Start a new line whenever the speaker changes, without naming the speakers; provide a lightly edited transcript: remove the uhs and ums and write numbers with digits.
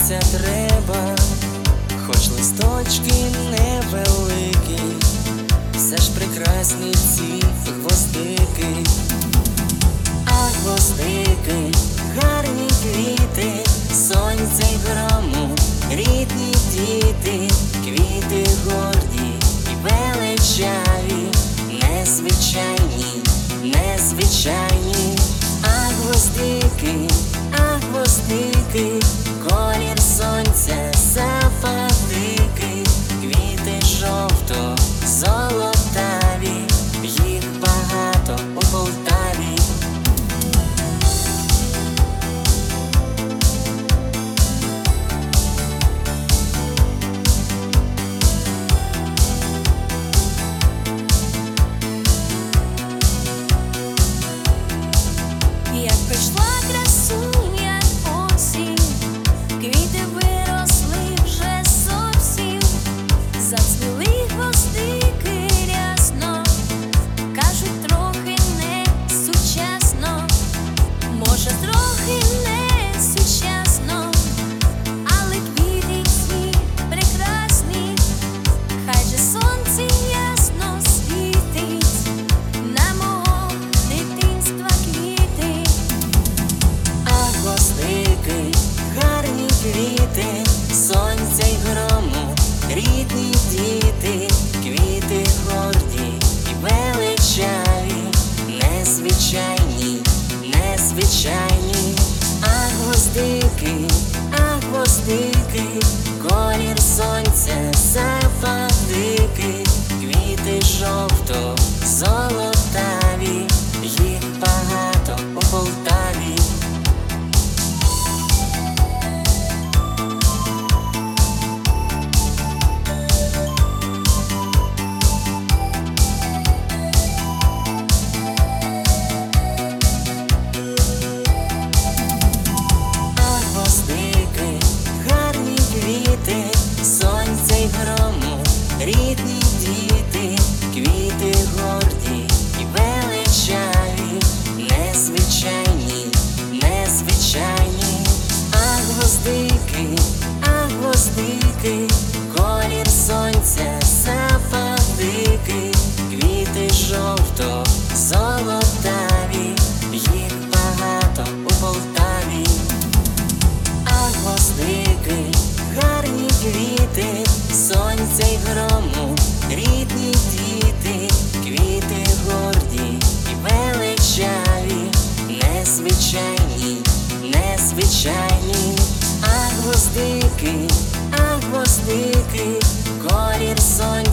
Сонця треба, хоч листочки невеликі, все ж прекрасні ці гвоздики. А гвоздики, гарні квіти, сонця й грому, рідні діти, квіти горді і величаві, незвичайні, незвичайні. А гвоздики, колір сонця, западики, квіти жовто-золотаві, їх багато у Полтаві.
Як прийшла красуня осінь, квіти виросли вже зовсім, зацвіли гвоздики рясно, кажуть, трохи не сучасно, може, трохи не сучасно, але квіти ці прекрасні, хай же сонце ясно світить на мого дитинства квіти.
А гвоздики, гарні квіти, сонця й грому, рідні діти, квіти горді і величаві, незвичайні, незвичайні. А гвоздики, колір сонця, западики, квіти жовто-золотаві, їх багато у Полтаві. Гарні квіти, сонця й грому, рідні діти, квіти горді і величаві, незвичайні, незвичайні. А гвоздики, колір сонця, западики, квіти жовто-золотаві, їх багато у Полтаві. А гвоздики, гарні квіти, сонця й грому, рідні діти, квіти горді і величаві, незвичайні, незвичайні. А гвоздики, колір сонця,